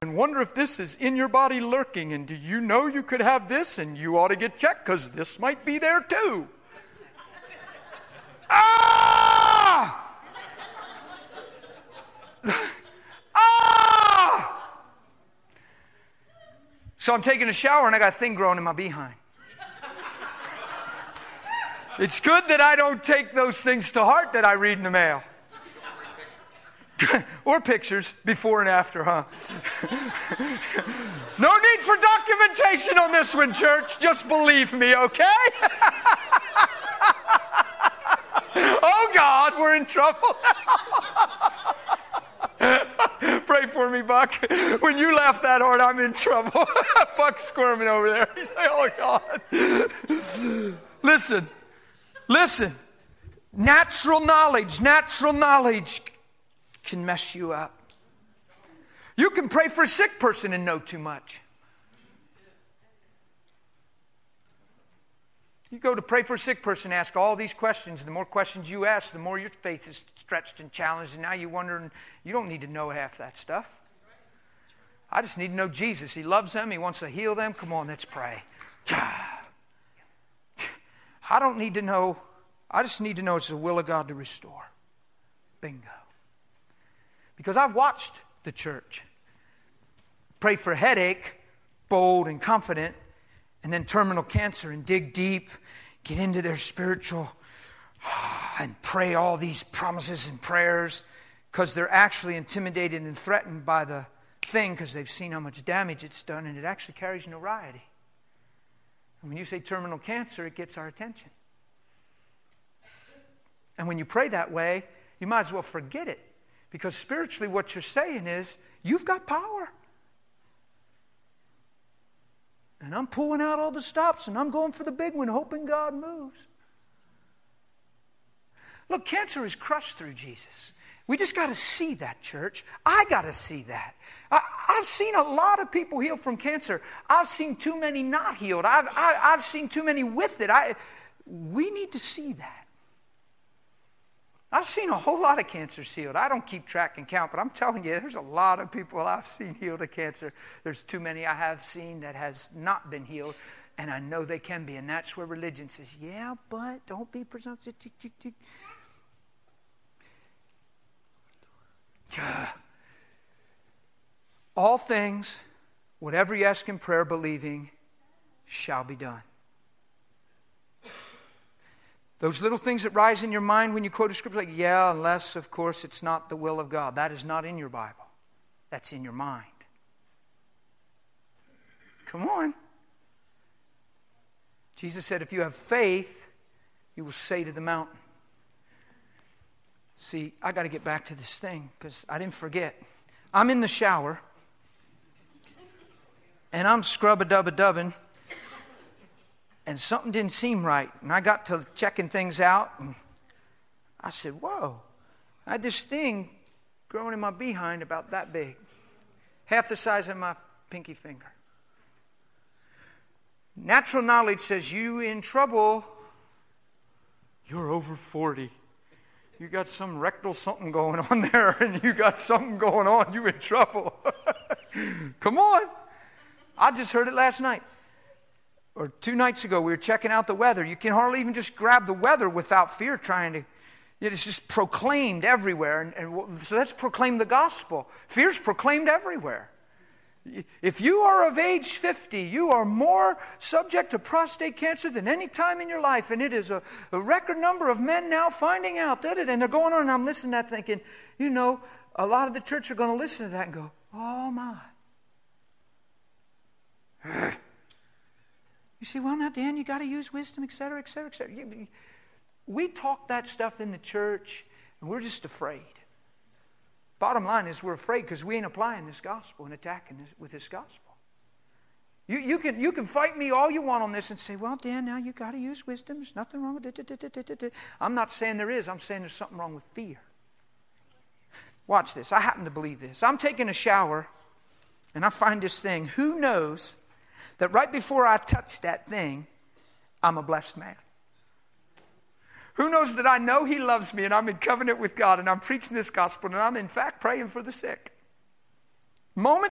and wonder if this is in your body lurking. And do you know you could have this? And you ought to get checked because this might be there too. Ah! Ah! So I'm taking a shower and I got a thing growing in my behind. It's good that I don't take those things to heart that I read in the mail. Or pictures, before and after, huh? No need for documentation on this one, church. Just believe me, okay? Oh, God, we're in trouble. Pray for me, Buck. When you laugh that hard, I'm in trouble. Buck's squirming over there. He's like, oh, God. Listen. Natural knowledge can mess you up. You can pray for a sick person and know too much. You go to pray for a sick person, ask all these questions. The more questions you ask, the more your faith is stretched and challenged. And now you wonder, and you don't need to know half that stuff. I just need to know Jesus. He loves them. He wants to heal them. Come on, let's pray. I don't need to know. I just need to know it's the will of God to restore. Bingo. Because I've watched the church pray for headache, bold and confident, and then terminal cancer and dig deep, get into their spiritual, and pray all these promises and prayers because they're actually intimidated and threatened by the thing because they've seen how much damage it's done, and it actually carries notoriety. And when you say terminal cancer, it gets our attention. And when you pray that way, you might as well forget it. Because spiritually what you're saying is, you've got power. And I'm pulling out all the stops and I'm going for the big one, hoping God moves. Look, cancer is crushed through Jesus. We just got to see that, church. I got to see that. I've seen a lot of people healed from cancer. I've seen too many not healed. I've seen too many with it. We need to see that. I've seen a whole lot of cancers healed. I don't keep track and count, but I'm telling you, there's a lot of people I've seen healed of cancer. There's too many I have seen that has not been healed, and I know they can be. And that's where religion says, yeah, but don't be presumptuous. All things, whatever you ask in prayer, believing, shall be done. Those little things that rise in your mind when you quote a scripture, like, yeah, unless, of course, it's not the will of God. That is not in your Bible. That's in your mind. Come on. Jesus said, if you have faith, you will say to the mountain. See, I got to get back to this thing because I didn't forget. I'm in the shower, and I'm scrub-a-dub-a-dubbing. And something didn't seem right. And I got to checking things out. And I said, whoa. I had this thing growing in my behind about that big. Half the size of my pinky finger. Natural knowledge says, you in trouble. You're over 40. You got some rectal something going on there. And you got something going on. You in trouble. Come on. I just heard it last night. Or 2 nights ago, we were checking out the weather. You can hardly even just grab the weather without fear trying to. It's just proclaimed everywhere. And so let's proclaim the gospel. Fear's proclaimed everywhere. If you are of age 50, you are more subject to prostate cancer than any time in your life. And it is a record number of men now finding out. And they're going on, and I'm listening to that thinking, a lot of the church are going to listen to that and go, oh my. You say, well, now, Dan, you got to use wisdom, et cetera, et cetera, et cetera. We talk that stuff in the church, and we're just afraid. Bottom line is we're afraid because we ain't applying this gospel and attacking this with this gospel. You can fight me all you want on this and say, well, Dan, now you got to use wisdom. There's nothing wrong with it. I'm not saying there is. I'm saying there's something wrong with fear. Watch this. I happen to believe this. I'm taking a shower, and I find this thing. Who knows that right before I touch that thing, I'm a blessed man? Who knows that I know He loves me and I'm in covenant with God and I'm preaching this gospel and I'm in fact praying for the sick? Moment